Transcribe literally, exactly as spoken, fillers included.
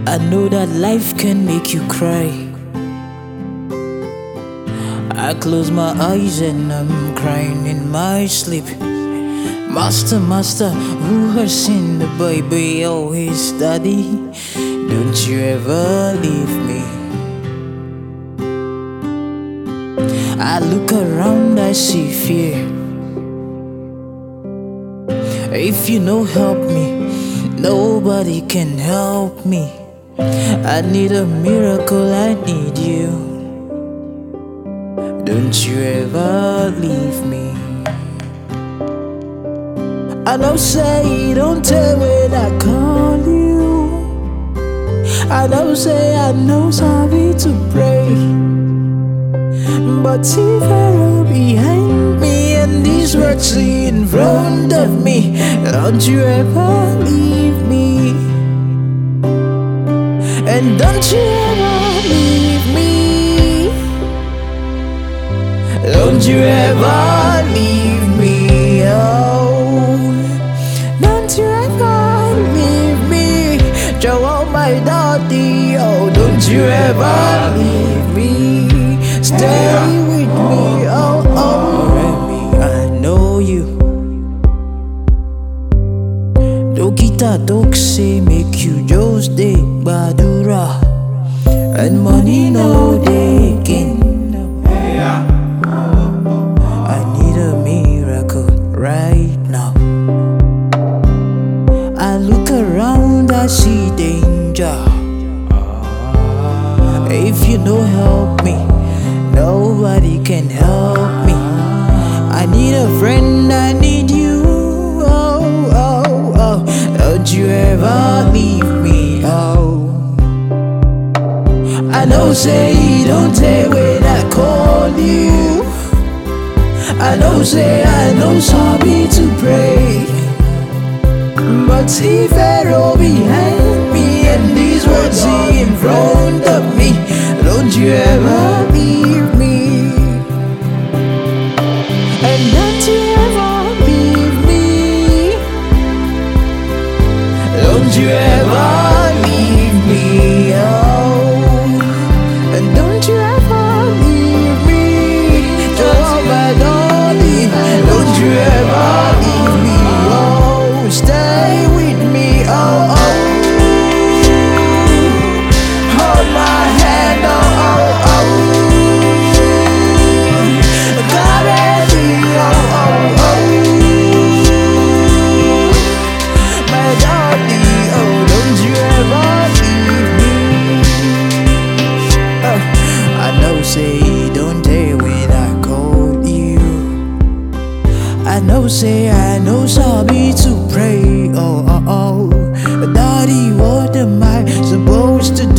I know that life can make you cry. I close my eyes and I'm crying in my sleep. Master, master, who has seen the baby? Oh, his daddy, don't you ever leave me. I look around, I see fear. If you no help me, nobody can help me. I need a miracle, I need you. Don't you ever leave me. I know say don't tell when I call you. I know say I know sorry to pray, but if you're behind me and these words in front of me, don't you ever leave me. And don't you ever leave me. Don't you ever leave me. Oh, don't you ever leave me. Joe, my daddy. Oh, don't you ever leave me. Stay with me. Oh, oh, Remy, I know you. Dokita Doxy make you just dey badura, and money no dey gain. I need a miracle right now. I look around, I see danger. If you no help me, nobody can help me. I need a friend, I need you. Oh, oh, oh, don't you ever leave me. Oh, I know say don't tell when I call you. I know say I know sorry to pray, but if you're behind me and these words in front of me, don't you ever leave me. And don't you ever leave me. Don't you ever leave me. Oh, and don't you ever leave me. Just my darling, don't you ever leave me. Oh, stay with me. Oh, oh, hold my hand. Oh, oh, oh, carry me. Oh, oh, oh, my darling. Oh, don't you ever leave me. Uh, I know say don't tell when I call you. I know say I know sorry to pray. Oh, oh, oh, daddy, what am I supposed to do?